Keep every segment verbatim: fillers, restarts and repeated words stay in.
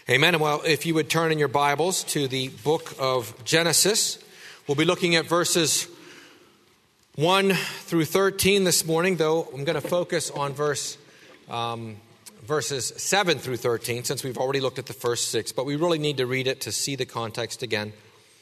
Amen. Well, if you would turn in your Bibles to the book of Genesis, we'll be looking at verses one through thirteen this morning, though I'm going to focus on verse um, verses seven through thirteen, since we've already looked at the first six, but we really need to read it to see the context again.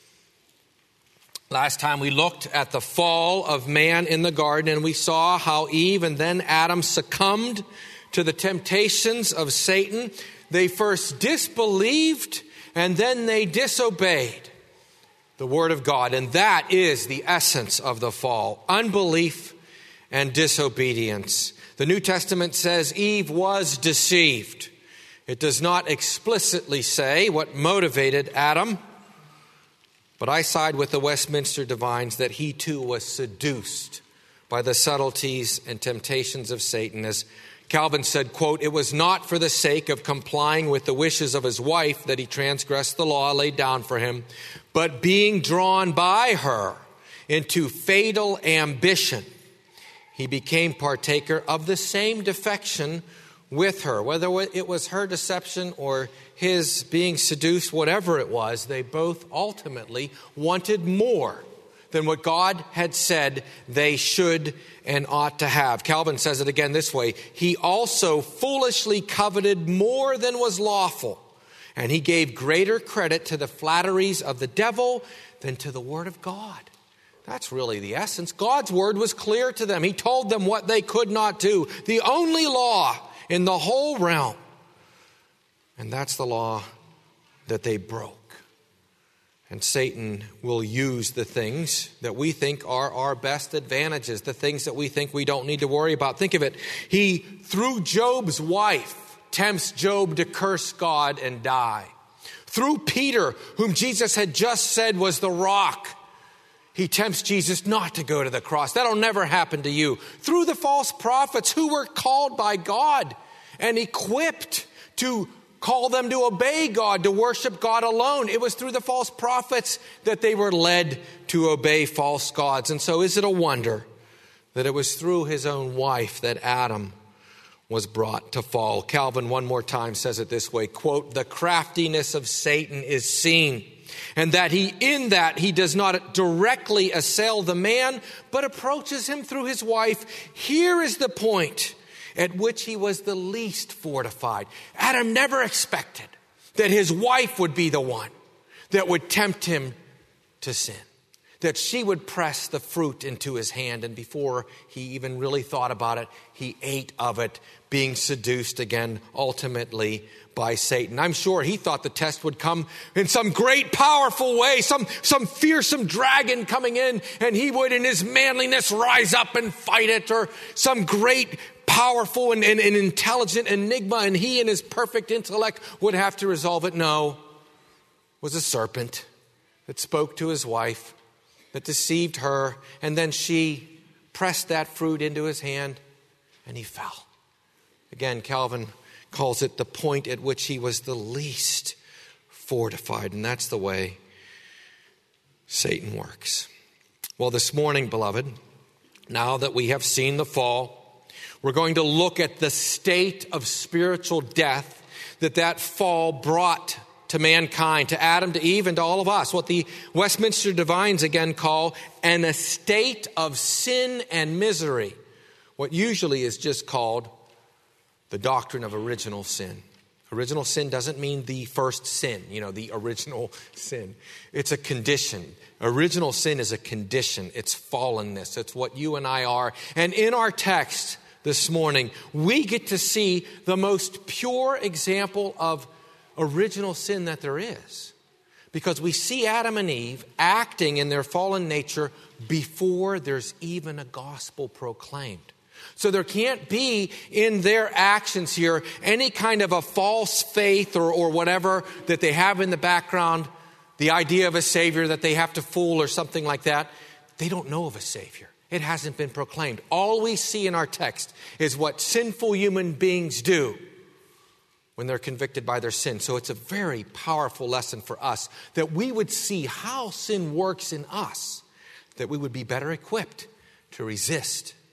Last time we looked at the fall of man in the garden, and we saw how Eve and then Adam succumbed to the temptations of Satan. They first disbelieved and then they disobeyed the word of God. And that is the essence of the fall: unbelief and disobedience. The New Testament says Eve was deceived. It does not explicitly say what motivated Adam, but I side with the Westminster Divines that he too was seduced by the subtleties and temptations of Satan. As Calvin said, quote, "It was not for the sake of complying with the wishes of his wife that he transgressed the law laid down for him, but being drawn by her into fatal ambition, he became partaker of the same defection with her." Whether it was her deception or his being seduced, whatever it was, they both ultimately wanted more than what God had said they should and ought to have. Calvin says it again this way: "He also foolishly coveted more than was lawful, and he gave greater credit to the flatteries of the devil than to the word of God." That's really the essence. God's word was clear to them. He told them what they could not do, the only law in the whole realm. And that's the law that they broke. And Satan will use the things that we think are our best advantages, the things that we think we don't need to worry about. Think of it. He, through Job's wife, tempts Job to curse God and die. Through Peter, whom Jesus had just said was the rock, he tempts Jesus not to go to the cross. That'll never happen to you. Through the false prophets who were called by God and equipped to call them to obey God, to worship God alone. It was through the false prophets that they were led to obey false gods. And so is it a wonder that it was through his own wife that Adam was brought to fall? Calvin one more time says it this way, quote, "The craftiness of Satan is seen, and that he, in that he does not directly assail the man, but approaches him through his wife. Here is the point at which he was the least fortified." Adam never expected that his wife would be the one that would tempt him to sin, that she would press the fruit into his hand, and before he even really thought about it, he ate of it, being seduced again, ultimately by Satan. I'm sure he thought the test would come in some great powerful way, some, some fearsome dragon coming in, and he would in his manliness rise up and fight it, or some great powerful and, and, and intelligent enigma, and he in his perfect intellect would have to resolve it. No, it was a serpent that spoke to his wife, that deceived her, and then she pressed that fruit into his hand, and he fell. Again, Calvin calls it the point at which he was the least fortified, and that's the way Satan works. Well, this morning, beloved, now that we have seen the fall, we're going to look at the state of spiritual death that that fall brought to mankind, to Adam, to Eve, and to all of us. What the Westminster Divines again call an estate of sin and misery. What usually is just called the doctrine of original sin. Original sin doesn't mean the first sin, you know, the original sin. It's a condition. Original sin is a condition. It's fallenness. It's what you and I are. And in our text this morning, we get to see the most pure example of original sin that there is. Because we see Adam and Eve acting in their fallen nature before there's even a gospel proclaimed. So there can't be in their actions here any kind of a false faith or, or whatever that they have in the background, the idea of a Savior that they have to fool or something like that. They don't know of a Savior. It hasn't been proclaimed. All we see in our text is what sinful human beings do when they're convicted by their sin. So it's a very powerful lesson for us that we would see how sin works in us, that we would be better equipped to resist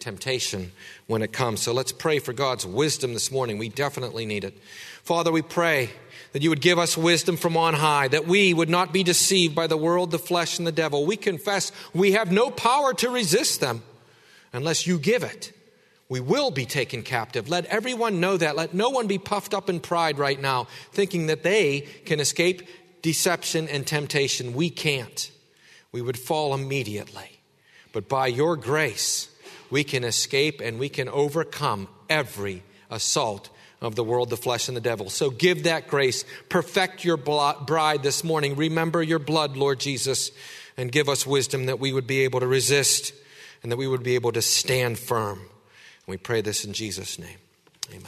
temptation when it comes. So let's pray for God's wisdom this morning. We definitely need it. Father, we pray that you would give us wisdom from on high, that we would not be deceived by the world, the flesh, and the devil. We confess we have no power to resist them unless you give it. We will be taken captive. Let everyone know that. Let no one be puffed up in pride right now, thinking that they can escape deception and temptation. We can't. We would fall immediately. But by your grace, we can escape and we can overcome every assault of the world, the flesh, and the devil. So give that grace. Perfect your bride this morning. Remember your blood, Lord Jesus, and give us wisdom that we would be able to resist and that we would be able to stand firm. And we pray this in Jesus' name. Amen.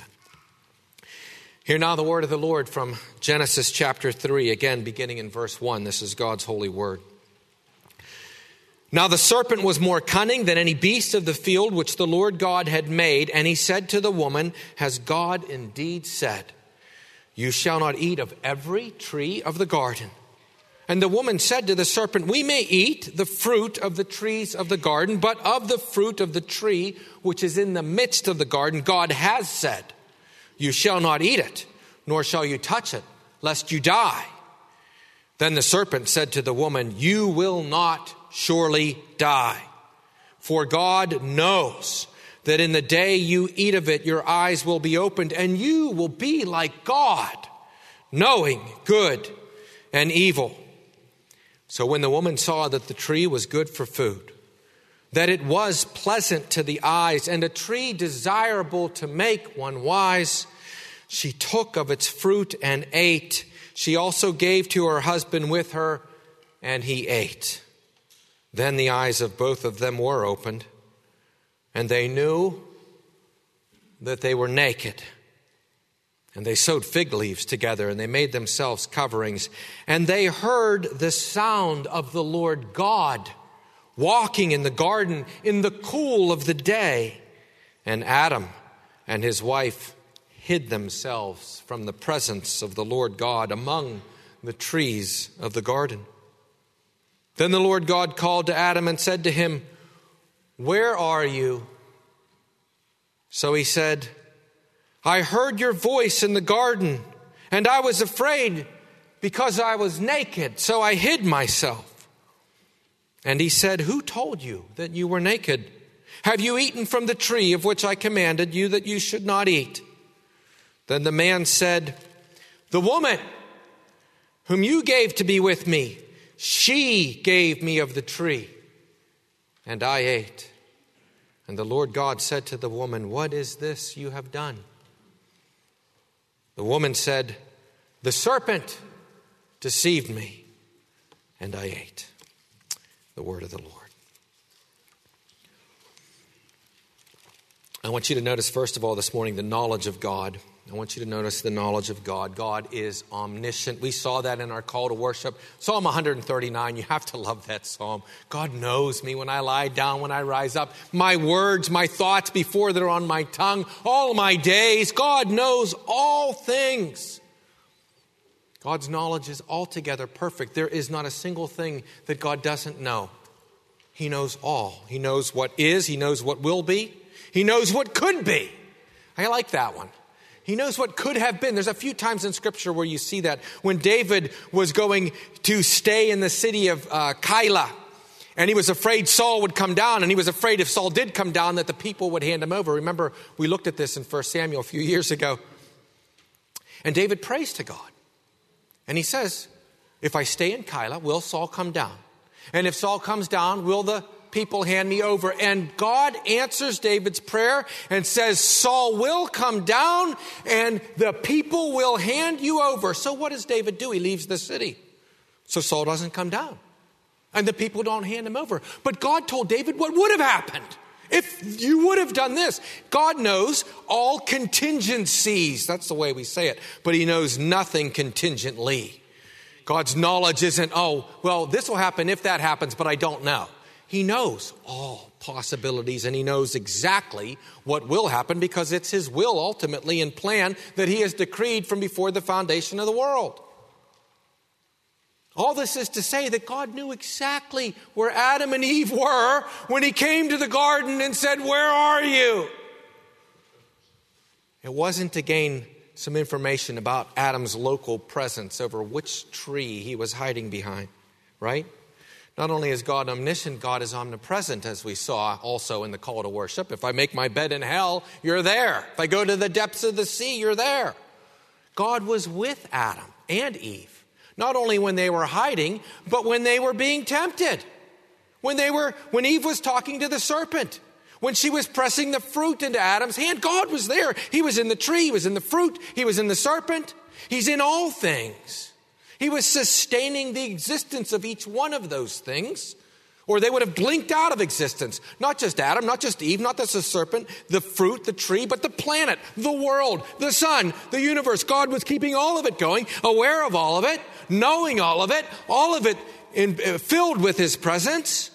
Hear now the word of the Lord from Genesis chapter three, again beginning in verse one. This is God's holy word. Now the serpent was more cunning than any beast of the field which the Lord God had made. And he said to the woman, has God indeed said, you shall not eat of every tree of the garden? And the woman said to the serpent, we may eat the fruit of the trees of the garden, but of the fruit of the tree which is in the midst of the garden, God has said, you shall not eat it, nor shall you touch it, lest you die. Then the serpent said to the woman, you will not surely die. For God knows that in the day you eat of it, your eyes will be opened, and you will be like God, knowing good and evil. So when the woman saw that the tree was good for food, that it was pleasant to the eyes, and a tree desirable to make one wise, she took of its fruit and ate. She also gave to her husband with her, and he ate. Then the eyes of both of them were opened, and they knew that they were naked. And they sewed fig leaves together, and they made themselves coverings. And they heard the sound of the Lord God walking in the garden in the cool of the day. And Adam and his wife hid themselves from the presence of the Lord God among the trees of the garden. Then the Lord God called to Adam and said to him, where are you? So he said, I heard your voice in the garden, and I was afraid because I was naked, so I hid myself. And he said, who told you that you were naked? Have you eaten from the tree of which I commanded you that you should not eat? Then the man said, the woman whom you gave to be with me, she gave me of the tree, and I ate. And the Lord God said to the woman, what is this you have done? The woman said, the serpent deceived me, and I ate. The word of the Lord. I want you to notice, first of all, this morning, the knowledge of God. I want you to notice the knowledge of God. God is omniscient. We saw that in our call to worship. Psalm one thirty-nine, you have to love that psalm. God knows me when I lie down, when I rise up. My words, my thoughts before they're on my tongue, all my days. God knows all things. God's knowledge is altogether perfect. There is not a single thing that God doesn't know. He knows all. He knows what is. He knows what will be. He knows what could be. I like that one. He knows what could have been. There's a few times in Scripture where you see that. When David was going to stay in the city of uh, Keilah, and he was afraid Saul would come down, and he was afraid if Saul did come down that the people would hand him over. Remember, we looked at this in First Samuel a few years ago. And David prays to God. And he says, if I stay in Keilah, will Saul come down? And if Saul comes down, will the people hand me over? And God answers David's prayer and says, Saul will come down and the people will hand you over. So what does David do? He leaves the city. So Saul doesn't come down and the people don't hand him over. But God told David what would have happened if you would have done this. God knows all contingencies. That's the way we say it. But he knows nothing contingently. God's knowledge isn't, oh, well, this will happen if that happens, but I don't know. He knows all possibilities, and he knows exactly what will happen because it's his will ultimately and plan that he has decreed from before the foundation of the world. All this is to say that God knew exactly where Adam and Eve were when he came to the garden and said, "Where are you?" It wasn't to gain some information about Adam's local presence over which tree he was hiding behind, right? Not only is God omniscient, God is omnipresent, as we saw also in the call to worship. If I make my bed in hell, you're there. If I go to the depths of the sea, you're there. God was with Adam and Eve, not only when they were hiding, but when they were being tempted. When they were, when Eve was talking to the serpent, when she was pressing the fruit into Adam's hand, God was there. He was in the tree, he was in the fruit, he was in the serpent. He's in all things. He was sustaining the existence of each one of those things, or they would have blinked out of existence. Not just Adam, not just Eve, not just the serpent, the fruit, the tree, but the planet, the world, the sun, the universe. God was keeping all of it going, aware of all of it, knowing all of it, all of it in, uh, filled with his presence.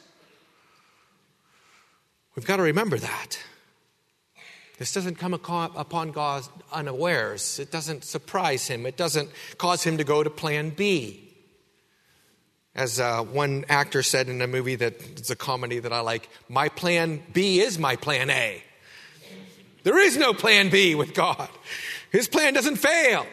We've got to remember that. This doesn't come upon God unawares. It doesn't surprise him. It doesn't cause him to go to plan B. As uh, one actor said in a movie that it's a comedy that I like, my plan B is my plan A. There is no plan B with God. His plan doesn't fail.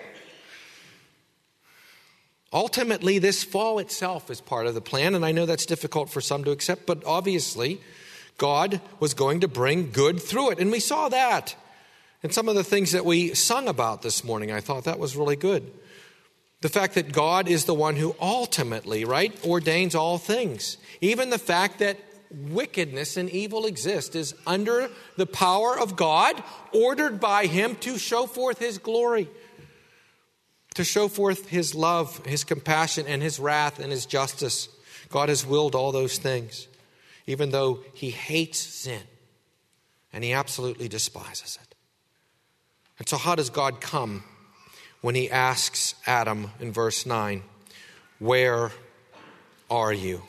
Ultimately, this fall itself is part of the plan, and I know that's difficult for some to accept, but obviously God was going to bring good through it. And we saw that in some of the things that we sung about this morning. I thought that was really good. The fact that God is the one who ultimately, right, ordains all things. Even the fact that wickedness and evil exist is under the power of God, ordered by him to show forth his glory, to show forth his love, his compassion, and his wrath and his justice. God has willed all those things, even though he hates sin and he absolutely despises it. And so how does God come when he asks Adam in verse nine, "Where are you?"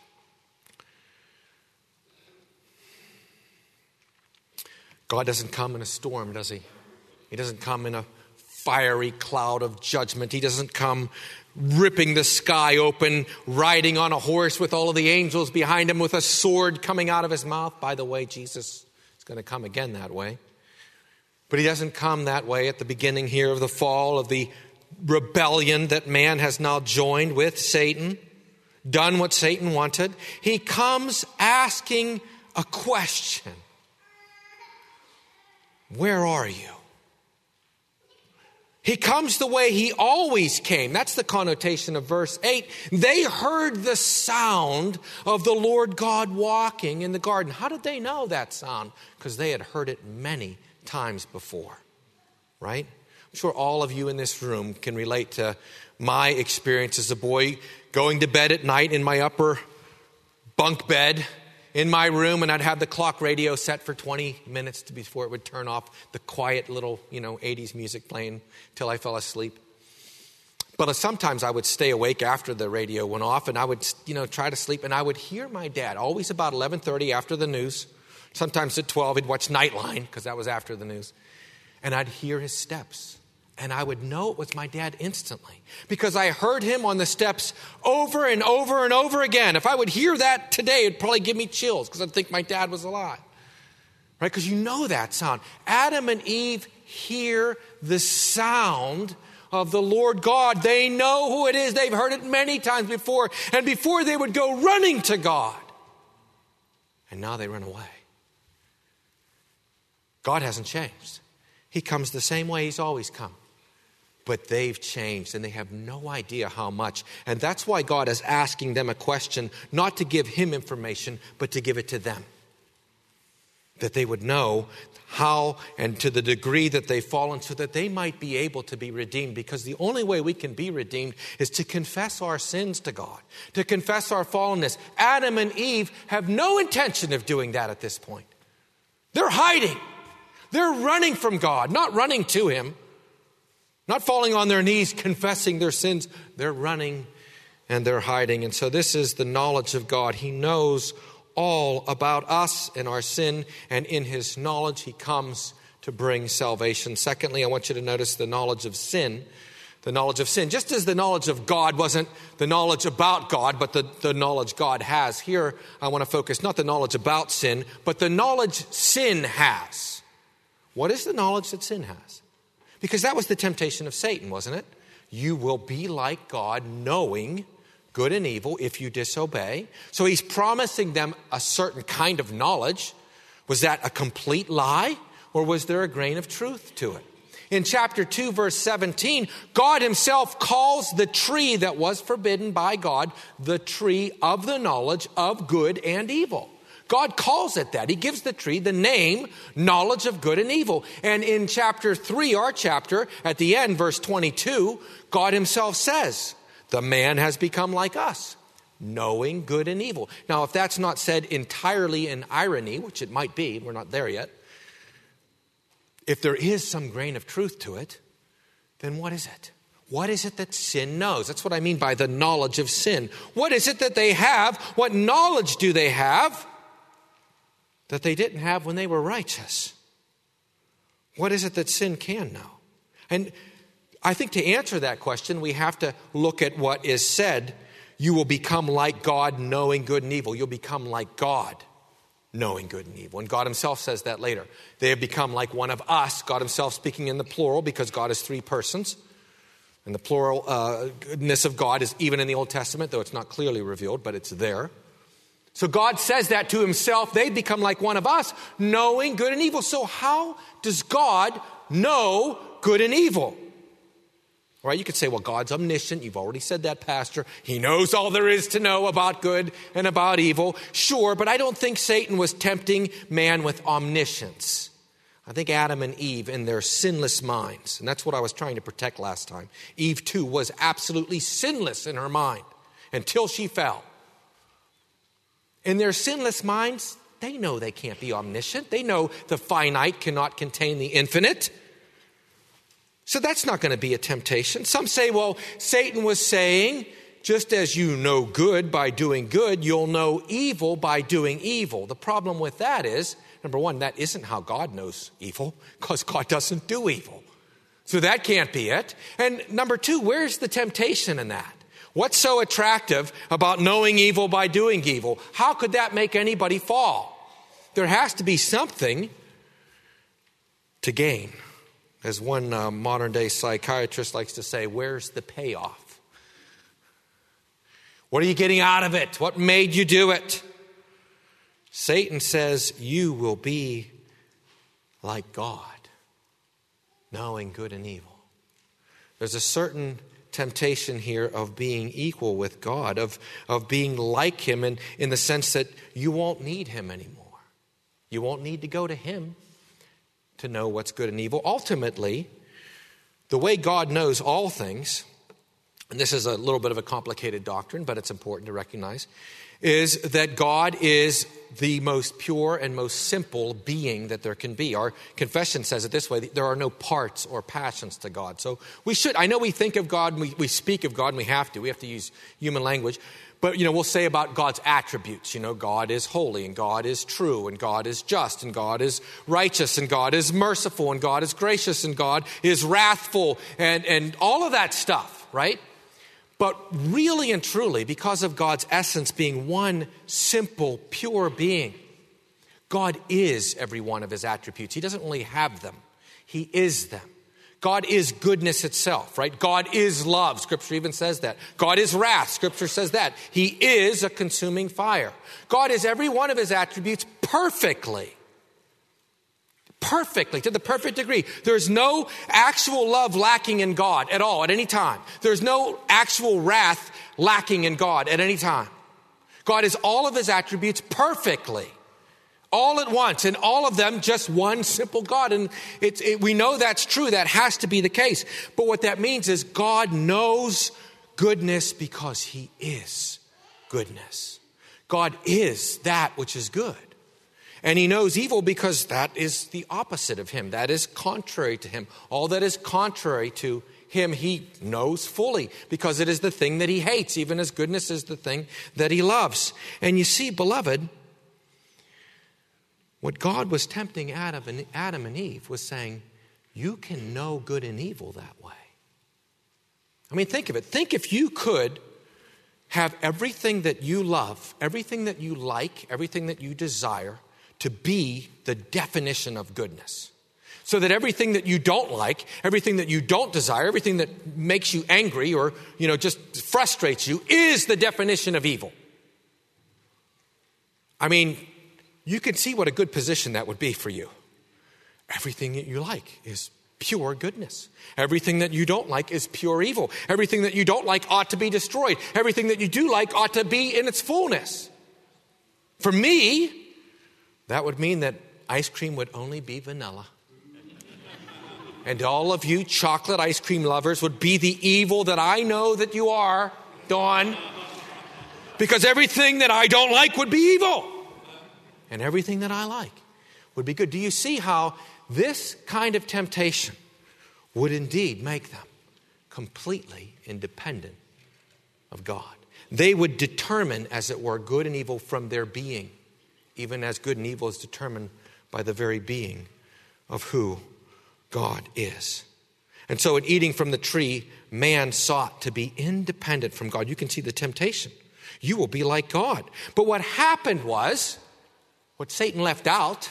God doesn't come in a storm, does he? He doesn't come in a fiery cloud of judgment. He doesn't come ripping the sky open, riding on a horse with all of the angels behind him with a sword coming out of his mouth. By the way, Jesus is going to come again that way. But he doesn't come that way at the beginning here of the fall, of the rebellion that man has now joined with Satan, done what Satan wanted. He comes asking a question. Where are you? He comes the way he always came. That's the connotation of verse eight. They heard the sound of the Lord God walking in the garden. How did they know that sound? Because they had heard it many times before, right? I'm sure all of you in this room can relate to my experience as a boy going to bed at night in my upper bunk bed in my room, and I'd have the clock radio set for twenty minutes before it would turn off, the quiet little, you know, eighties music playing till I fell asleep. But sometimes I would stay awake after the radio went off, and I would, you know, try to sleep, and I would hear my dad, always about eleven thirty after the news. Sometimes at twelve, he'd watch Nightline, because that was after the news. And I'd hear his steps. And I would know it was my dad instantly, because I heard him on the steps over and over and over again. If I would hear that today, it'd probably give me chills, because I'd think my dad was alive. Right? Because you know that sound. Adam and Eve hear the sound of the Lord God. They know who it is. They've heard it many times before. And before, they would go running to God. And now they run away. God hasn't changed. He comes the same way he's always come. But they've changed, and they have no idea how much. And that's why God is asking them a question, not to give him information, but to give it to them. That they would know how and to the degree that they've fallen, so that they might be able to be redeemed. Because the only way we can be redeemed is to confess our sins to God, to confess our fallenness. Adam and Eve have no intention of doing that at this point. They're hiding. They're running from God, not running to him. Not falling on their knees, confessing their sins. They're running and they're hiding. And so this is the knowledge of God. He knows all about us and our sin. And in his knowledge, he comes to bring salvation. Secondly, I want you to notice the knowledge of sin. The knowledge of sin. Just as the knowledge of God wasn't the knowledge about God, but the, the knowledge God has. Here, I want to focus not the knowledge about sin, but the knowledge sin has. What is the knowledge that sin has? Because that was the temptation of Satan, wasn't it? You will be like God, knowing good and evil if you disobey. So he's promising them a certain kind of knowledge. Was that a complete lie, or was there a grain of truth to it? In chapter two, verse seventeen, God himself calls the tree that was forbidden by God the tree of the knowledge of good and evil. God calls it that. He gives the tree the name knowledge of good and evil. And in chapter three, our chapter, at the end, verse twenty-two, God himself says, the man has become like us, knowing good and evil. Now, if that's not said entirely in irony, which it might be, we're not there yet, if there is some grain of truth to it, then what is it? What is it that sin knows? That's what I mean by the knowledge of sin. What is it that they have? What knowledge do they have that they didn't have when they were righteous? What is it that sin can know? And I think to answer that question, we have to look at what is said. You will become like God, knowing good and evil. You'll become like God, knowing good and evil. And God himself says that later. They have become like one of us, God himself speaking in the plural because God is three persons. And the plural uh, goodness of God is even in the Old Testament, though it's not clearly revealed, but it's there. So God says that to himself. They become like one of us, knowing good and evil. So how does God know good and evil? All right, you could say, well, God's omniscient. You've already said that, Pastor. He knows all there is to know about good and about evil. Sure, but I don't think Satan was tempting man with omniscience. I think Adam and Eve in their sinless minds, and that's what I was trying to protect last time. Eve, too, was absolutely sinless in her mind until she fell. In their sinless minds, they know they can't be omniscient. They know the finite cannot contain the infinite. So that's not going to be a temptation. Some say, well, Satan was saying, just as you know good by doing good, you'll know evil by doing evil. The problem with that is, number one, that isn't how God knows evil, because God doesn't do evil. So that can't be it. And number two, where's the temptation in that? What's so attractive about knowing evil by doing evil? How could that make anybody fall? There has to be something to gain. As one uh, modern-day psychiatrist likes to say, where's the payoff? What are you getting out of it? What made you do it? Satan says, you will be like God, knowing good and evil. There's a certain temptation here of being equal with God, of, of being like him in, in the sense that you won't need him anymore. You won't need to go to him to know what's good and evil. Ultimately, the way God knows all things, and this is a little bit of a complicated doctrine, but it's important to recognize, is that God is the most pure and most simple being that there can be. Our confession says it this way: there are no parts or passions to God. So we should, I know we think of God, and we, we speak of God, and we have to. We have to use human language. But, you know, we'll say about God's attributes, you know, God is holy, and God is true, and God is just, and God is righteous, and God is merciful, and God is gracious, and God is wrathful, and, and all of that stuff, right? But really and truly, because of God's essence being one simple, pure being, God is every one of his attributes. He doesn't only have them, he is them. God is goodness itself, right? God is love. Scripture even says that. God is wrath. Scripture says that. He is a consuming fire. God is every one of his attributes perfectly. Perfectly, to the perfect degree. There's no actual love lacking in God at all, at any time. There's no actual wrath lacking in God at any time. God is all of his attributes perfectly. All at once, and all of them just one simple God. And it's, it, we know that's true. That has to be the case. But what that means is God knows goodness because he is goodness. God is that which is good. And he knows evil because that is the opposite of him. That is contrary to him. All that is contrary to him, he knows fully because it is the thing that he hates, even as goodness is the thing that he loves. And you see, beloved, what God was tempting Adam and, Adam and Eve was saying, you can know good and evil that way. I mean, think of it. Think if you could have everything that you love, everything that you like, everything that you desire to be the definition of goodness. So that everything that you don't like, everything that you don't desire, everything that makes you angry or, you know, just frustrates you is the definition of evil. I mean, you can see what a good position that would be for you. Everything that you like is pure goodness. Everything that you don't like is pure evil. Everything that you don't like ought to be destroyed. Everything that you do like ought to be in its fullness. For me, that would mean that ice cream would only be vanilla. And all of you chocolate ice cream lovers would be the evil that I know that you are, Dawn. Because everything that I don't like would be evil. And everything that I like would be good. Do you see how this kind of temptation would indeed make them completely independent of God? They would determine, as it were, good and evil from their being, even as good and evil is determined by the very being of who God is. And so in eating from the tree, man sought to be independent from God. You can see the temptation. You will be like God. But what happened was, what Satan left out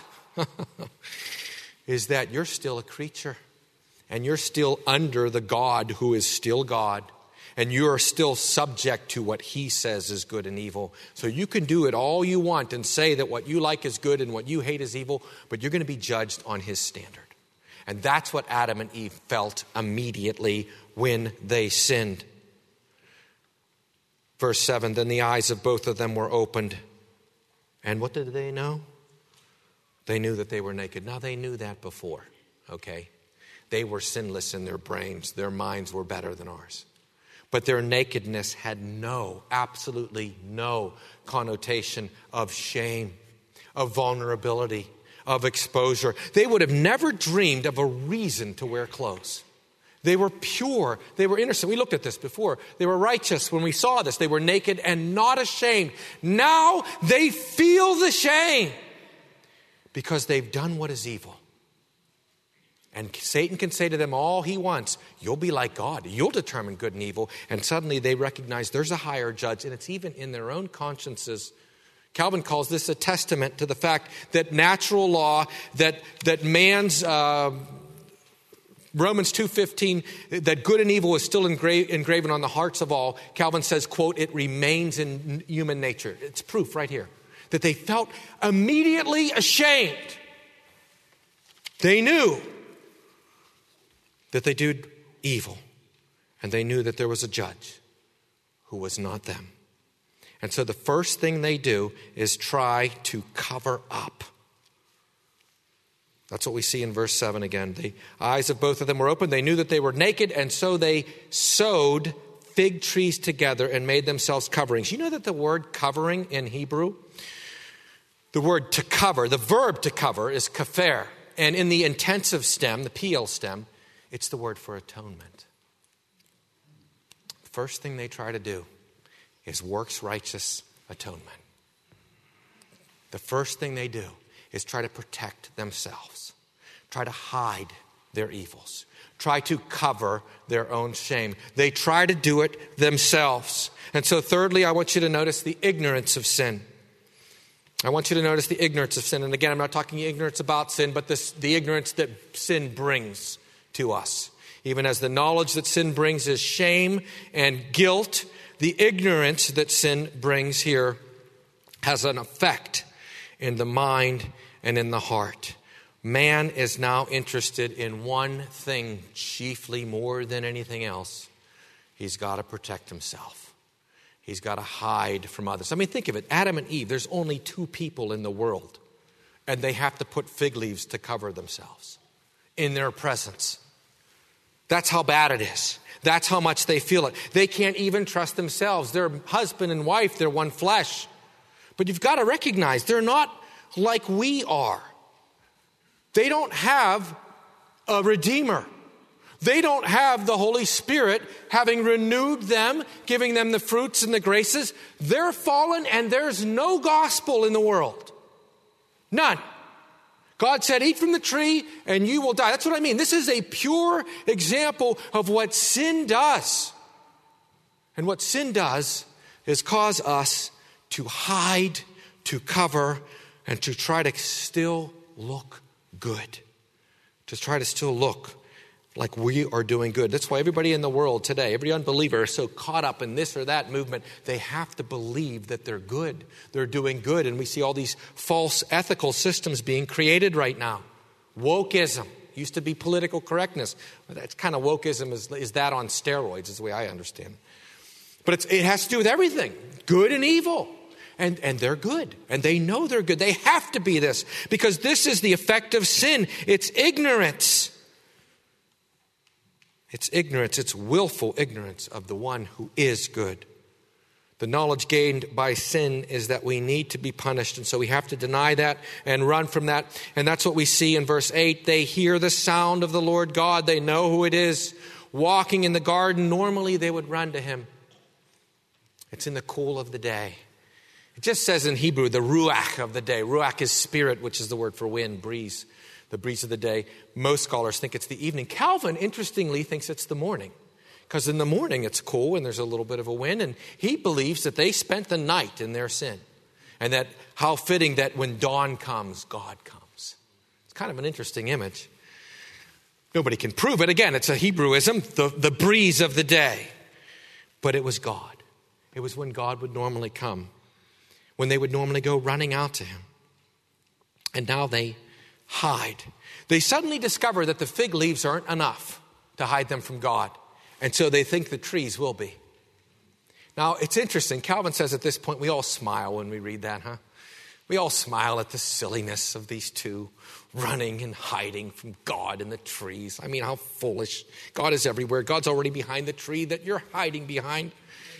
is that you're still a creature and you're still under the God who is still God. And you're still subject to what he says is good and evil. So you can do it all you want and say that what you like is good and what you hate is evil, but you're going to be judged on his standard. And that's what Adam and Eve felt immediately when they sinned. Verse seven, then the eyes of both of them were opened. And what did they know? They knew that they were naked. Now, they knew that before, okay? They were sinless in their brains. Their minds were better than ours. But their nakedness had no, absolutely no connotation of shame, of vulnerability, of exposure. They would have never dreamed of a reason to wear clothes. They were pure. They were innocent. We looked at this before. They were righteous when we saw this. They were naked and not ashamed. Now they feel the shame because they've done what is evil. And Satan can say to them all he wants. You'll be like God. You'll determine good and evil. And suddenly they recognize there's a higher judge, and it's even in their own consciences. Calvin calls this a testament to the fact that natural law, that that man's uh, Romans two fifteen, that good and evil is still engra- engraven on the hearts of all. Calvin says, quote, it remains in human nature. It's proof right here that they felt immediately ashamed. They knew that they did evil, and they knew that there was a judge who was not them. And so the first thing they do is try to cover up. That's what we see in verse seven again. The eyes of both of them were open. They knew that they were naked, and so they sewed fig trees together and made themselves coverings. You know that the word covering in Hebrew, the word to cover, the verb to cover is kafer. And in the intensive stem, the P L stem, it's the word for atonement. The first thing they try to do is works righteous atonement. The first thing they do is try to protect themselves, try to hide their evils, try to cover their own shame. They try to do it themselves. And so thirdly, I want you to notice the ignorance of sin. I want you to notice the ignorance of sin. And again, I'm not talking ignorance about sin, but this, the ignorance that sin brings to us. Even as the knowledge that sin brings is shame and guilt, the ignorance that sin brings here has an effect in the mind and in the heart. Man is now interested in one thing chiefly more than anything else. He's got to protect himself. He's got to hide from others. I mean, think of it. Adam and Eve, there's only two people in the world, and they have to put fig leaves to cover themselves in their presence. That's how bad it is. That's how much they feel it. They can't even trust themselves. They're husband and wife. They're one flesh. But you've got to recognize they're not like we are. They don't have a redeemer. They don't have the Holy Spirit having renewed them, giving them the fruits and the graces. They're fallen, and there's no gospel in the world. None. God said, eat from the tree and you will die. That's what I mean. This is a pure example of what sin does. And what sin does is cause us to hide, to cover, and to try to still look good. To try to still look like we are doing good. That's why everybody in the world today, every unbeliever is so caught up in this or that movement. They have to believe that they're good. They're doing good. And we see all these false ethical systems being created right now. Wokeism. Used to be political correctness. That's kind of wokeism is, is that on steroids is the way I understand it. But it's, it has to do with everything. Good and evil. And, and they're good. And they know they're good. They have to be this. Because this is the effect of sin. It's ignorance. It's ignorance, it's willful ignorance of the one who is good. The knowledge gained by sin is that we need to be punished. And so we have to deny that and run from that. And that's what we see in verse eight. They hear the sound of the Lord God. They know who it is. Walking in the garden, normally they would run to him. It's in the cool of the day. It just says in Hebrew, the ruach of the day. Ruach is spirit, which is the word for wind, breeze. The breeze of the day. Most scholars think it's the evening. Calvin, interestingly, thinks it's the morning. Because in the morning it's cool and there's a little bit of a wind. And he believes that they spent the night in their sin. And that how fitting that when dawn comes, God comes. It's kind of an interesting image. Nobody can prove it. Again, it's a Hebrewism, the, the breeze of the day. But it was God. It was when God would normally come. When they would normally go running out to him. And now they hide. They suddenly discover that the fig leaves aren't enough to hide them from God. And so they think the trees will be. Now, it's interesting. Calvin says at this point, we all smile when we read that, huh? We all smile at the silliness of these two running and hiding from God in the trees. I mean, how foolish. God is everywhere. God's already behind the tree that you're hiding behind.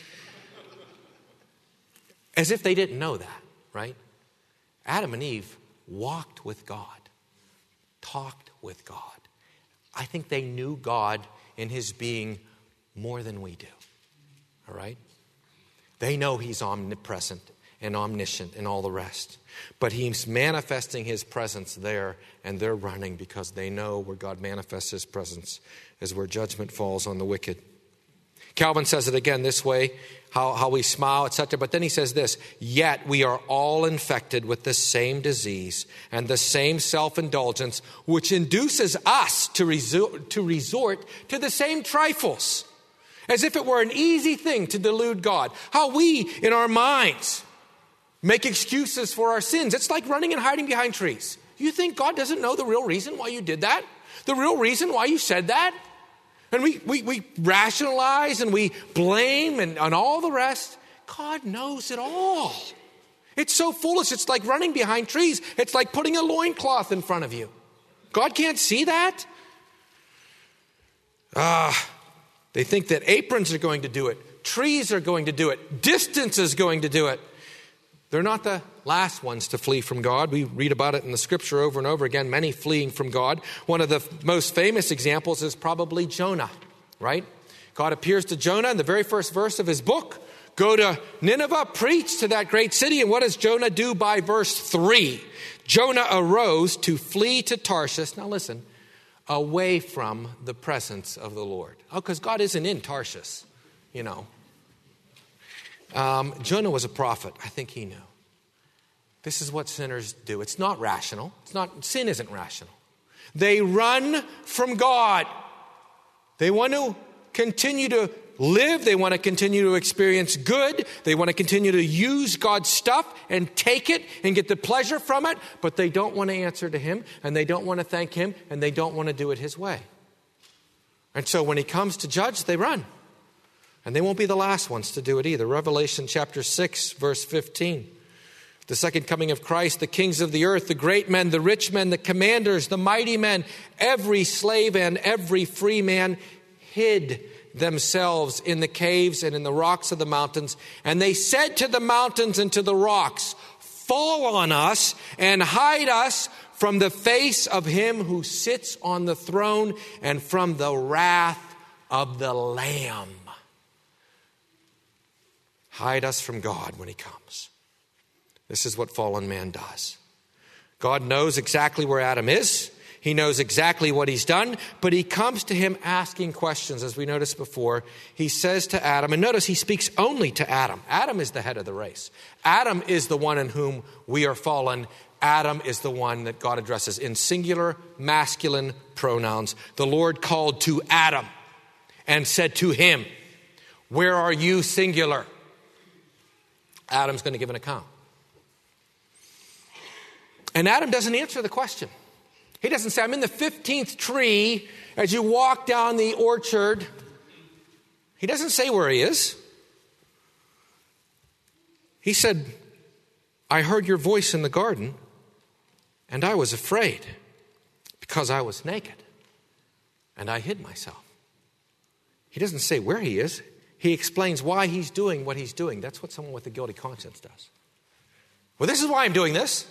As if they didn't know that, right? Adam and Eve walked with God. Talked with God. I think they knew God in his being more than we do. All right? They know he's omnipresent and omniscient and all the rest. But he's manifesting his presence there, and they're running because they know where God manifests his presence is where judgment falls on the wicked. Calvin says it again this way, how, how we smile, et cetera. But then he says this, yet we are all infected with the same disease and the same self-indulgence, which induces us to resort, to resort to the same trifles, as if it were an easy thing to delude God. How we, in our minds, make excuses for our sins. It's like running and hiding behind trees. You think God doesn't know the real reason why you did that? The real reason why you said that? And we, we, we rationalize and we blame and, and all the rest. God knows it all. It's so foolish. It's like running behind trees. It's like putting a loincloth in front of you. God can't see that? Ah, they think that aprons are going to do it. Trees are going to do it. Distance is going to do it. They're not the last ones to flee from God. We read about it in the scripture over and over again, many fleeing from God. One of the most famous examples is probably Jonah, right? God appears to Jonah in the very first verse of his book. Go to Nineveh, preach to that great city. And what does Jonah do by verse three? Jonah arose to flee to Tarshish. Now listen, away from the presence of the Lord. Oh, because God isn't in Tarshish, you know. Um, Jonah was a prophet. I think he knew. This is what sinners do. It's not rational. It's not. Sin isn't rational. They run from God. They want to continue to live. They want to continue to experience good. They want to continue to use God's stuff and take it and get the pleasure from it. But they don't want to answer to him, and they don't want to thank him, and they don't want to do it his way. And so when he comes to judge, they run. And they won't be the last ones to do it either. Revelation chapter six, verse fifteen. The second coming of Christ, the kings of the earth, the great men, the rich men, the commanders, the mighty men, every slave and every free man hid themselves in the caves and in the rocks of the mountains. And they said to the mountains and to the rocks, fall on us and hide us from the face of him who sits on the throne and from the wrath of the Lamb. Hide us from God when he comes. This is what fallen man does. God knows exactly where Adam is. He knows exactly what he's done, but he comes to him asking questions, as we noticed before. He says to Adam, and notice he speaks only to Adam. Adam is the head of the race. Adam is the one in whom we are fallen. Adam is the one that God addresses in singular masculine pronouns. The Lord called to Adam and said to him, "Where are you?" Singular. Adam's going to give an account. And Adam doesn't answer the question. He doesn't say, "I'm in the fifteenth tree as you walk down the orchard." He doesn't say where he is. He said, "I heard your voice in the garden, and I was afraid because I was naked, and I hid myself." He doesn't say where he is. He explains why he's doing what he's doing. That's what someone with a guilty conscience does. Well, this is why I'm doing this.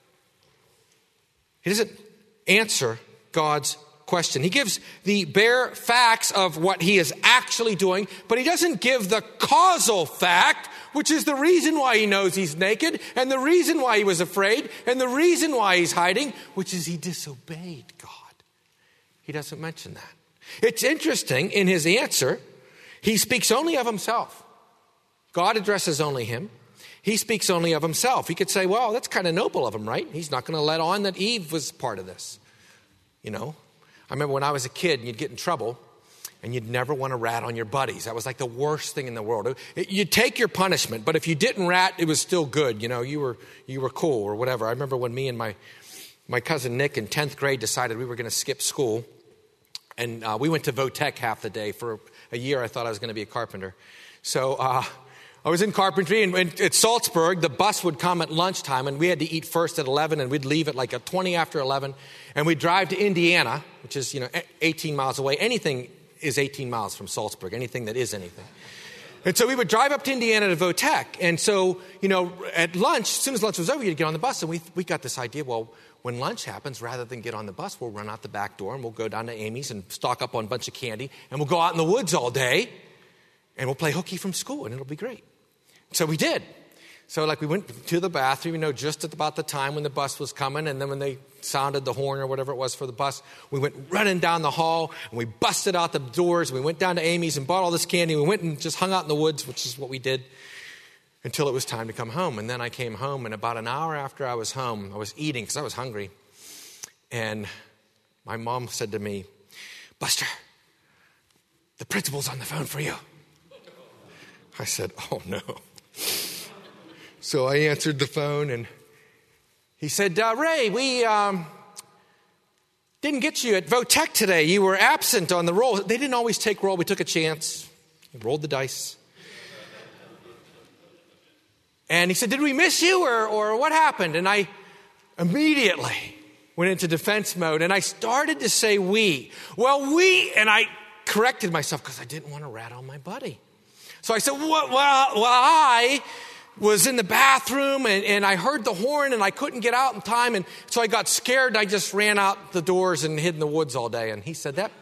He doesn't answer God's question. He gives the bare facts of what he is actually doing, but he doesn't give the causal fact, which is the reason why he knows he's naked, and the reason why he was afraid, and the reason why he's hiding, which is he disobeyed God. He doesn't mention that. It's interesting, in his answer, he speaks only of himself. God addresses only him. He speaks only of himself. He could say, well, that's kind of noble of him, right? He's not going to let on that Eve was part of this. You know, I remember when I was a kid and you'd get in trouble and you'd never want to rat on your buddies. That was like the worst thing in the world. You'd take your punishment, but if you didn't rat, it was still good. You know, you were you were cool or whatever. I remember when me and my, my cousin Nick in tenth grade decided we were going to skip school. And uh, we went to Votech half the day. For a year, I thought I was going to be a carpenter. So uh, I was in carpentry, and, and at Salzburg, the bus would come at lunchtime, and we had to eat first at eleven, and we'd leave at like a twenty after eleven, and we'd drive to Indiana, which is, you know, eighteen miles away. Anything is eighteen miles from Salzburg, anything that is anything. And so we would drive up to Indiana to Votech. And so, you know, at lunch, as soon as lunch was over, you'd get on the bus, and we we got this idea, well, when lunch happens, rather than get on the bus, we'll run out the back door and we'll go down to Amy's and stock up on a bunch of candy, and we'll go out in the woods all day and we'll play hooky from school, and it'll be great. So we did. So like we went to the bathroom, you know, just at about the time when the bus was coming, and then when they sounded the horn or whatever it was for the bus, we went running down the hall and we busted out the doors. We went down to Amy's and bought all this candy. We went and just hung out in the woods, which is what we did, until it was time to come home. And then I came home, and about an hour after I was home, I was eating because I was hungry. And my mom said to me, "Buster, the principal's on the phone for you." I said, "Oh, no." So I answered the phone, and he said, uh, "Ray, we um, didn't get you at Votech today. You were absent on the roll." They didn't always take roll. We took a chance. We rolled the dice. And he said, "Did we miss you, or, or what happened?" And I immediately went into defense mode, and I started to say we. Well, we, and I corrected myself because I didn't want to rat on my buddy. So I said, well, well, well I was in the bathroom, and, and I heard the horn, and I couldn't get out in time, and so I got scared, and I just ran out the doors and hid in the woods all day. And he said that.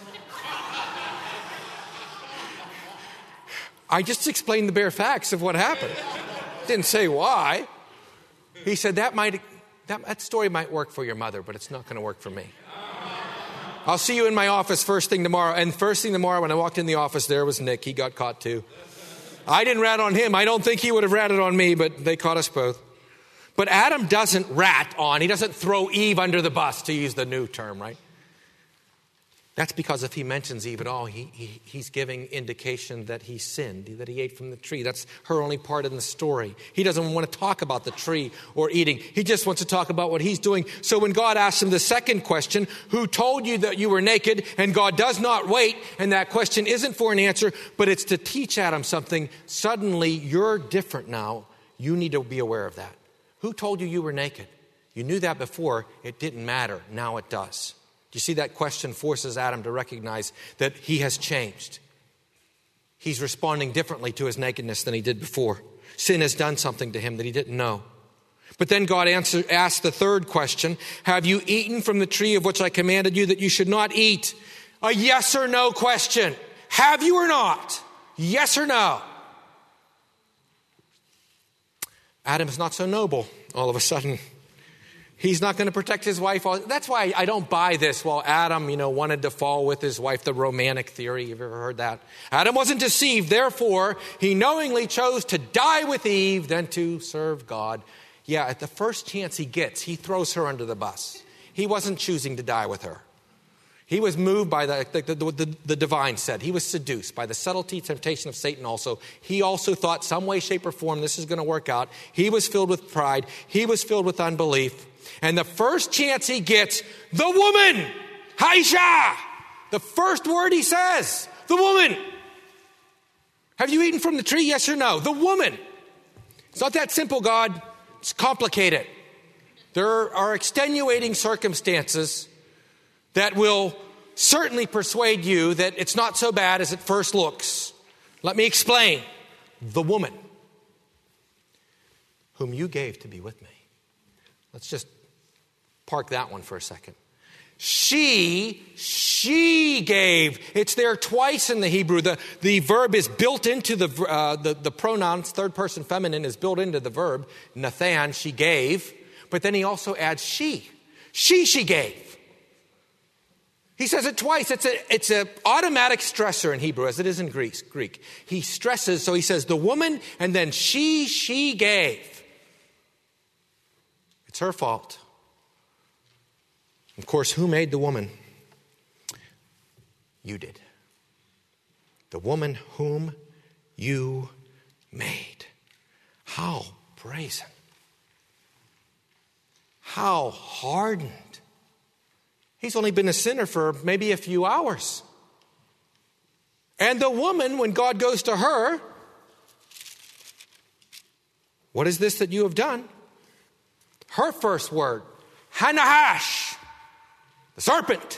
I just explained the bare facts of what happened. Didn't say why. He said that might that, that story might work for your mother, but it's not going to work for me. I'll see you in my office first thing tomorrow. And first thing tomorrow, when I walked in the office, there was Nick. He got caught too. I didn't rat on him. I don't think he would have ratted on me, but they caught us both. But Adam doesn't rat on. He doesn't throw Eve under the bus, to use the new term, right? That's because if he mentions Eve at all, he, he, he's giving indication that he sinned, that he ate from the tree. That's her only part in the story. He doesn't want to talk about the tree or eating. He just wants to talk about what he's doing. So when God asks him the second question, who told you that you were naked? And God does not wait, and that question isn't for an answer, but it's to teach Adam something. Suddenly, you're different now. You need to be aware of that. Who told you you were naked? You knew that before. It didn't matter. Now it does. Do you see that question forces Adam to recognize that he has changed? He's responding differently to his nakedness than he did before. Sin has done something to him that he didn't know. But then God answer, asked the third question, have you eaten from the tree of which I commanded you that you should not eat? A yes or no question. Have you or not? Yes or no? Adam is not so noble all of a sudden. He's not going to protect his wife. That's why I don't buy this. Well, Adam, you know, wanted to fall with his wife, the romantic theory. You've ever heard that? Adam wasn't deceived. Therefore, he knowingly chose to die with Eve than to serve God. Yeah, at the first chance he gets, he throws her under the bus. He wasn't choosing to die with her. He was moved by the, the, the, the, the divine said. He was seduced by the subtlety, temptation of Satan also. He also thought some way, shape, or form this is going to work out. He was filled with pride. He was filled with unbelief. And the first chance he gets, the woman, Haisha, the first word he says, the woman. Have you eaten from the tree? Yes or no? The woman. It's not that simple, God. It's complicated. There are extenuating circumstances that will certainly persuade you that it's not so bad as it first looks. Let me explain. The woman whom you gave to be with me. Let's just park that one for a second. She, she gave. It's there twice in the Hebrew. The, the verb is built into the, uh, the, the pronouns, third person feminine is built into the verb. Nathan, she gave. But then he also adds she. She, she gave. He says it twice. It's a it's an automatic stressor in Hebrew, as it is in Greek. Greek. He stresses, so he says the woman, and then she, she gave. It's her fault. Of course, who made the woman? You did. The woman whom you made. How brazen. How hardened. He's only been a sinner for maybe a few hours. And the woman, when God goes to her, what is this that you have done? Her first word, Hanahash, the serpent.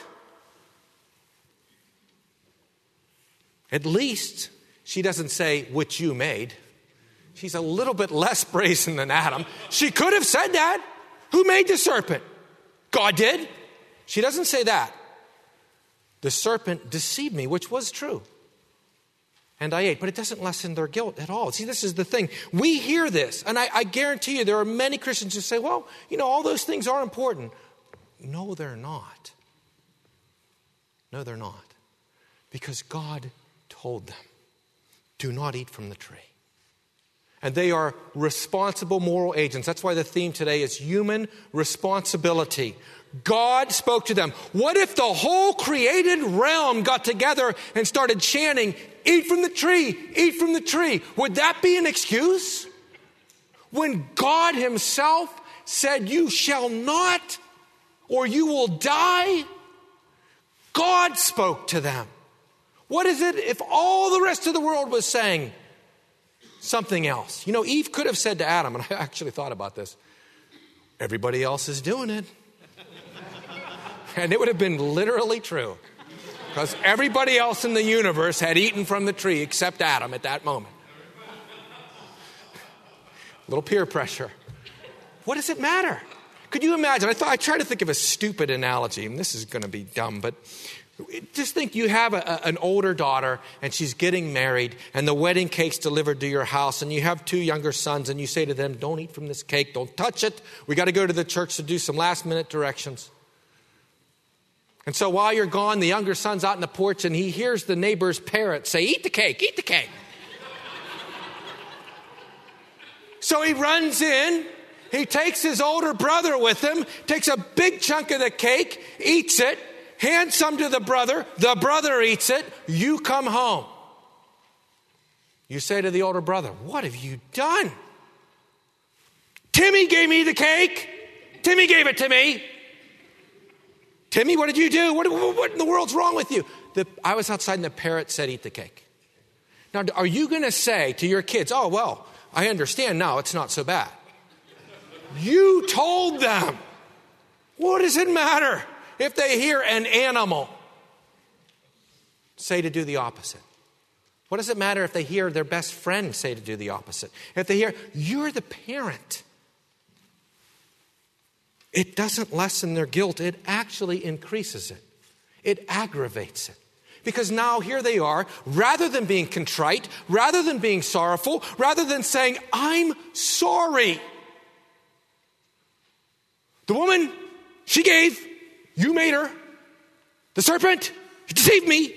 At least she doesn't say, which you made. She's a little bit less brazen than Adam. She could have said that. Who made the serpent? God did. She doesn't say that. The serpent deceived me, which was true. And I ate. But it doesn't lessen their guilt at all. See, this is the thing. We hear this. And I, I guarantee you there are many Christians who say, well, you know, all those things are important. No, they're not. No, they're not. Because God told them, do not eat from the tree. And they are responsible moral agents. That's why the theme today is human responsibility. God spoke to them. What if the whole created realm got together and started chanting, eat from the tree, eat from the tree? Would that be an excuse? When God himself said, you shall not, or you will die, God spoke to them. What is it if all the rest of the world was saying something else? You know, Eve could have said to Adam, and I actually thought about this, everybody else is doing it. And it would have been literally true. Because everybody else in the universe had eaten from the tree except Adam at that moment. A little peer pressure. What does it matter? Could you imagine? I thought I tried to think of a stupid analogy, and this is going to be dumb, but just think you have a, a, an older daughter and she's getting married and the wedding cake's delivered to your house and you have two younger sons and you say to them, don't eat from this cake, don't touch it. We got to go to the church to do some last minute directions. And so while you're gone, the younger son's out in the porch and he hears the neighbor's parrot say, eat the cake, eat the cake. So he runs in, he takes his older brother with him, takes a big chunk of the cake, eats it, hands some to the brother, the brother eats it, you come home. You say to the older brother, what have you done? Timmy gave me the cake. Timmy gave it to me. Timmy, what did you do? What, what in the world's wrong with you? The, I was outside and the parrot said, eat the cake. Now, are you going to say to your kids, oh, well, I understand now, it's not so bad. You told them. What does it matter if they hear an animal say to do the opposite? What does it matter if they hear their best friend say to do the opposite? If they hear, you're the parent. It doesn't lessen their guilt. It actually increases it. It aggravates it. Because now here they are, rather than being contrite, rather than being sorrowful, rather than saying, I'm sorry. The woman, she gave, you made her. The serpent, he deceived me.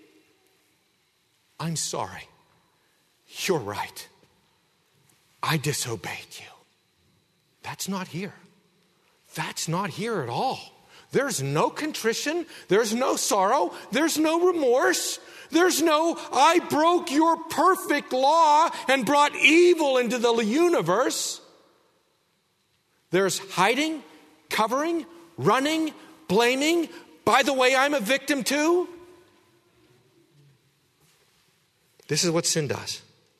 I'm sorry. You're right. I disobeyed you. That's not here. That's not here at all. There's no contrition. There's no sorrow. There's no remorse. There's no, I broke your perfect law and brought evil into the universe. There's hiding, covering, running, blaming. By the way, I'm a victim too. This is what sin does.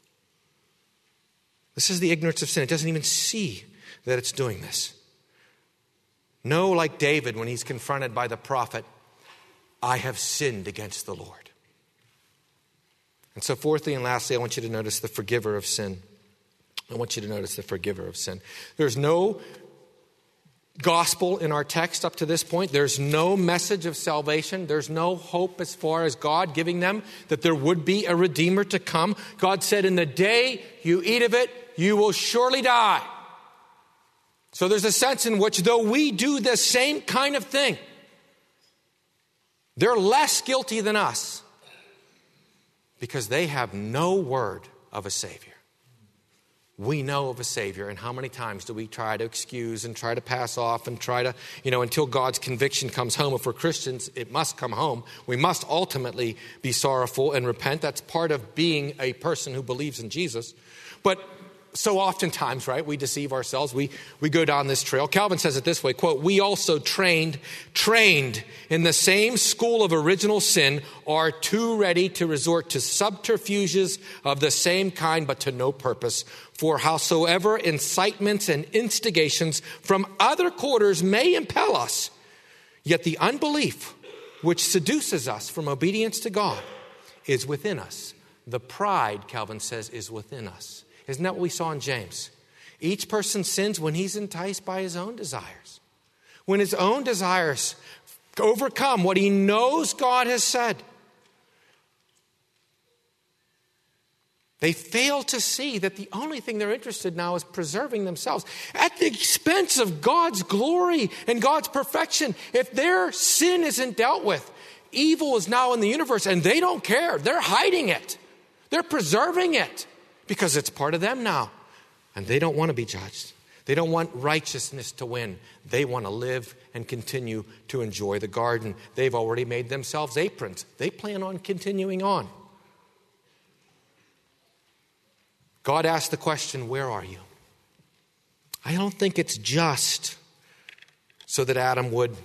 This is the ignorance of sin. It doesn't even see that it's doing this. No, like David when he's confronted by the prophet, I have sinned against the Lord. And so fourthly and lastly, I want you to notice the forgiver of sin. I want you to notice the forgiver of sin. There's no gospel in our text up to this point. There's no message of salvation. There's no hope as far as God giving them that there would be a redeemer to come. God said, in the day you eat of it, you will surely die. So there's a sense in which though we do the same kind of thing, they're less guilty than us because they have no word of a Savior. We know of a Savior, and how many times do we try to excuse and try to pass off and try to, you know, until God's conviction comes home. If we're Christians, it must come home. We must ultimately be sorrowful and repent. That's part of being a person who believes in Jesus. But so oftentimes, right, we deceive ourselves. We we go down this trail. Calvin says it this way, quote, we also trained, trained in the same school of original sin are too ready to resort to subterfuges of the same kind, but to no purpose. For howsoever incitements and instigations from other quarters may impel us, yet the unbelief which seduces us from obedience to God is within us. The pride, Calvin says, is within us. Isn't that what we saw in James? Each person sins when he's enticed by his own desires. When his own desires overcome what he knows God has said. They fail to see that the only thing they're interested in now is preserving themselves at the expense of God's glory and God's perfection. If their sin isn't dealt with, evil is now in the universe and they don't care. They're hiding it. They're preserving it because it's part of them now. And they don't want to be judged. They don't want righteousness to win. They want to live and continue to enjoy the garden. They've already made themselves aprons. They plan on continuing on. God asked the question, where are you? I don't think it's just so that Adam would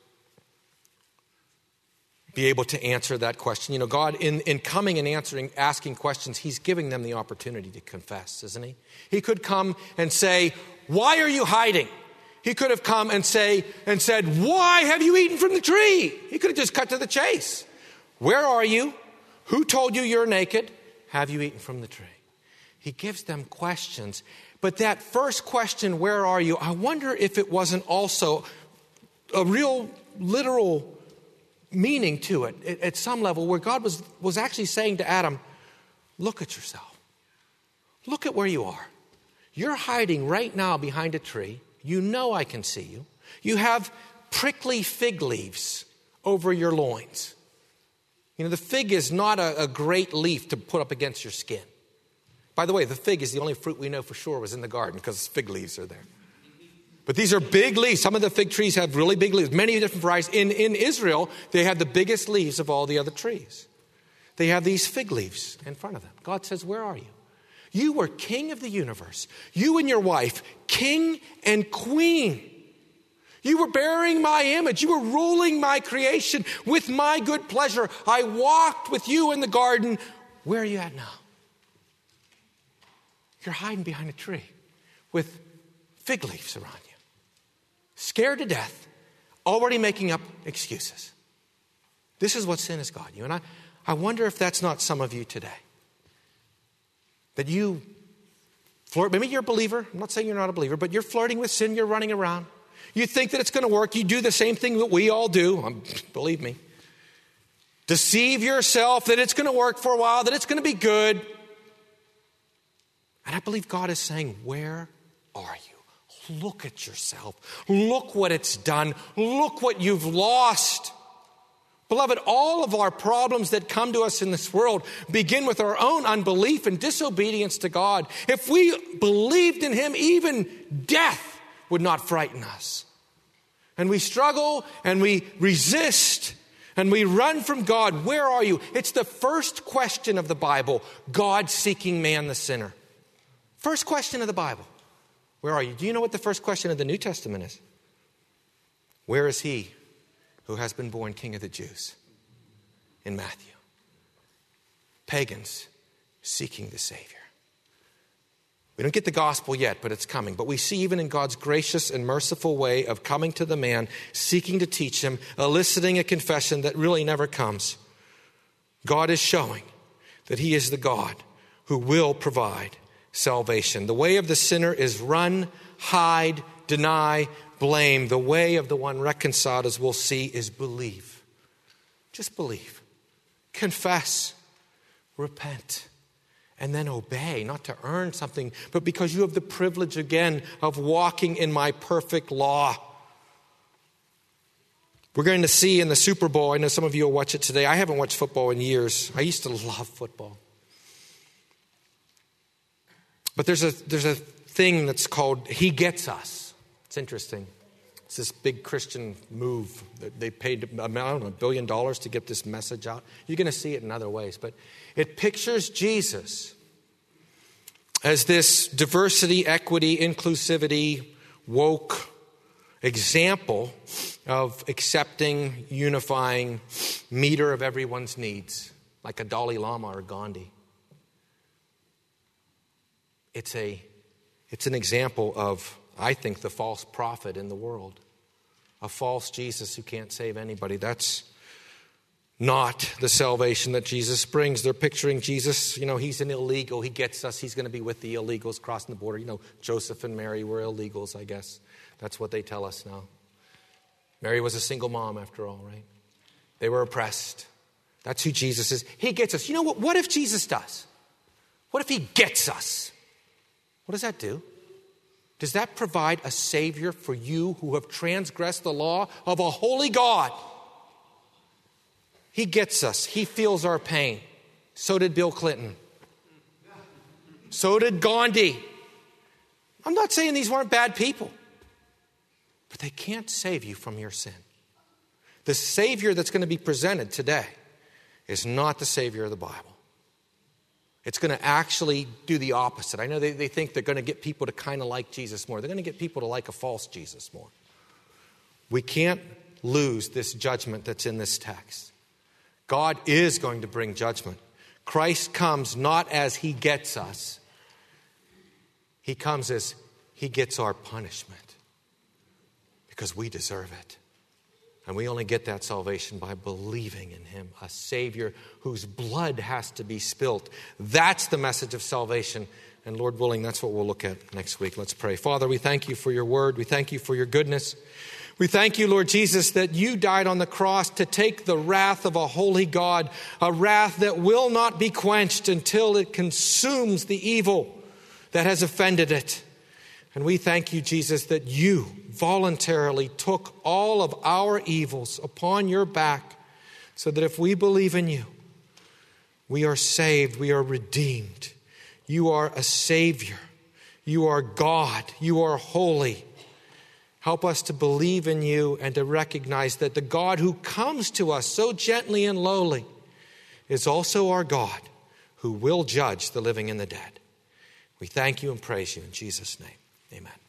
be able to answer that question. You know, God, in, in coming and answering, asking questions, he's giving them the opportunity to confess, isn't he? He could come and say, why are you hiding? He could have come and say and said, why have you eaten from the tree? He could have just cut to the chase. Where are you? Who told you you're naked? Have you eaten from the tree? He gives them questions. But that first question, where are you? I wonder if it wasn't also a real literal meaning to it at some level where God was, was actually saying to Adam, look at yourself. Look at where you are. You're hiding right now behind a tree. You know I can see you. You have prickly fig leaves over your loins. You know, the fig is not a, a great leaf to put up against your skin. By the way, the fig is the only fruit we know for sure was in the garden because fig leaves are there. But these are big leaves. Some of the fig trees have really big leaves, many different varieties. In, in Israel, they have the biggest leaves of all the other trees. They have these fig leaves in front of them. God says, where are you? You were king of the universe. You and your wife, king and queen. You were bearing my image. You were ruling my creation with my good pleasure. I walked with you in the garden. Where are you at now? You're hiding behind a tree with fig leaves around you. Scared to death, already making up excuses. This is what sin has got you. And I, I wonder if that's not some of you today. That you flirt, maybe you're a believer. I'm not saying you're not a believer, but you're flirting with sin. You're running around. You think that it's going to work. You do the same thing that we all do. Um, believe me. Deceive yourself that it's going to work for a while, that it's going to be good. And I believe God is saying, where are you? Look at yourself. Look what it's done. Look what you've lost. Beloved, all of our problems that come to us in this world begin with our own unbelief and disobedience to God. If we believed in him, even death would not frighten us. And we struggle and we resist and we run from God. Where are you? It's the first question of the Bible. God seeking man, the sinner. First question of the Bible. Where are you? Do you know what the first question of the New Testament is? Where is he who has been born King of the Jews? In Matthew. Pagans seeking the Savior. We don't get the gospel yet, but it's coming. But we see even in God's gracious and merciful way of coming to the man, seeking to teach him, eliciting a confession that really never comes. God is showing that he is the God who will provide salvation. The way of the sinner is run, hide, deny, blame. The way of the one reconciled, as we'll see, is believe. Just believe. Confess. Repent. And then obey, not to earn something, but because you have the privilege again of walking in my perfect law. We're going to see in the Super Bowl, I know some of you will watch it today. I haven't watched football in years. I used to love football. But there's a there's a thing that's called He Gets Us. It's interesting. It's this big Christian move. They paid, I don't know, a billion dollars to get this message out. You're going to see it in other ways. But it pictures Jesus as this diversity, equity, inclusivity, woke example of accepting, unifying, meter of everyone's needs, like a Dalai Lama or Gandhi. It's a, it's an example of, I think, the false prophet in the world. A false Jesus who can't save anybody. That's not the salvation that Jesus brings. They're picturing Jesus, you know, he's an illegal. He gets us. He's going to be with the illegals crossing the border. You know, Joseph and Mary were illegals, I guess. That's what they tell us now. Mary was a single mom, after all, right? They were oppressed. That's who Jesus is. He gets us. You know what? What if Jesus does? What if he gets us? What does that do? Does that provide a Savior for you who have transgressed the law of a holy God? He gets us. He feels our pain. So did Bill Clinton. So did Gandhi. I'm not saying these weren't bad people, but they can't save you from your sin. The Savior that's going to be presented today is not the Savior of the Bible. It's going to actually do the opposite. I know they, they think they're going to get people to kind of like Jesus more. They're going to get people to like a false Jesus more. We can't lose this judgment that's in this text. God is going to bring judgment. Christ comes not as he gets us. He comes as he gets our punishment because we deserve it. And we only get that salvation by believing in him, a Savior whose blood has to be spilt. That's the message of salvation. And Lord willing, that's what we'll look at next week. Let's pray. Father, we thank you for your word. We thank you for your goodness. We thank you, Lord Jesus, that you died on the cross to take the wrath of a holy God, a wrath that will not be quenched until it consumes the evil that has offended it. And we thank you, Jesus, that you voluntarily took all of our evils upon your back so that if we believe in you, we are saved, we are redeemed. You are a Savior. You are God. You are holy. Help us to believe in you and to recognize that the God who comes to us so gently and lowly is also our God who will judge the living and the dead. We thank you and praise you in Jesus' name. Amen.